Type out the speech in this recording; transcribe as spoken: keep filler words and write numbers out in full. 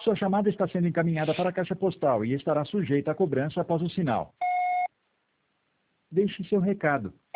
Sua chamada está sendo encaminhada para a caixa postal e estará sujeita a cobrança após o sinal. Deixe seu recado.